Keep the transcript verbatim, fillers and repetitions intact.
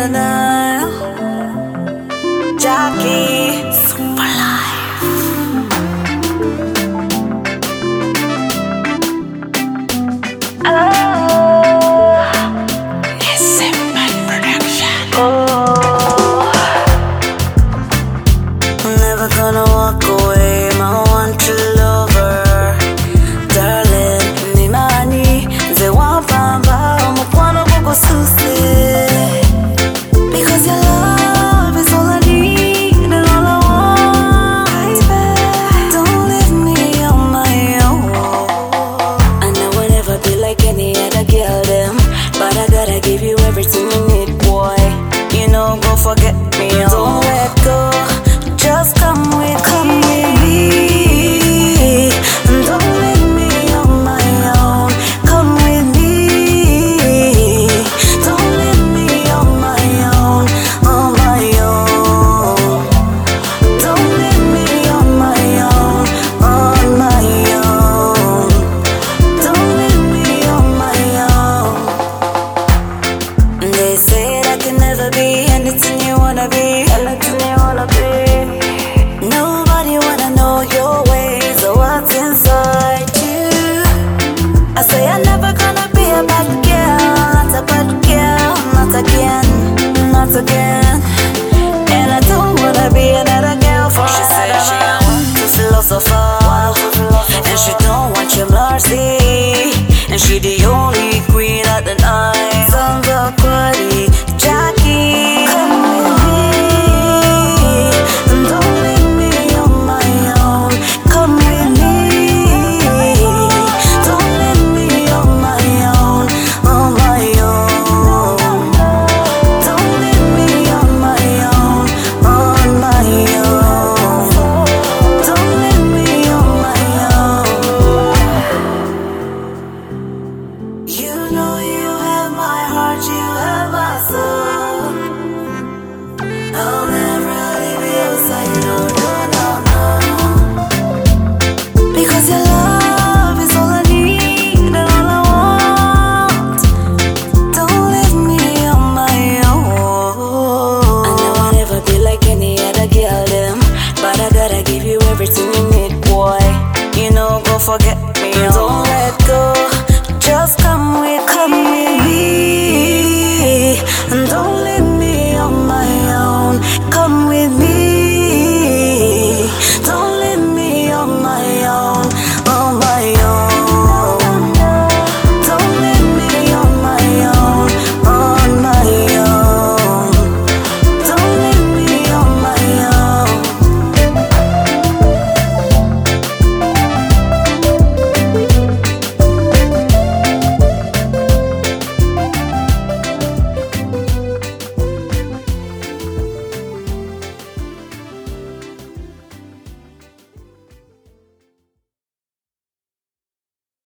na na. Jackie, super life. Oh, S M N production. Oh, I'm never gonna walk away, my one true lover, darling. Ni mani ze wapamba umukwano kukususi, because your love is all I need and all I want. Don't leave me on my own. I know I'll never be like any other girl them, but I gotta give you everything you need, boy. You know, go forget me. Don't let go. Just come with come with me. Don't leave me on my own. Come with me. Don't leave me on my own, on my own. Don't leave me on my own, on my own. Don't leave me on my own. They say that can never be anything you wanna be, anything you wanna be. Nobody wanna know your ways or what's inside you. I say I'm never gonna be a bad girl, not a bad girl, not again, not again. And I don't wanna be another girl for she another she man. To philosopher, and she don't want your mercy, and she the only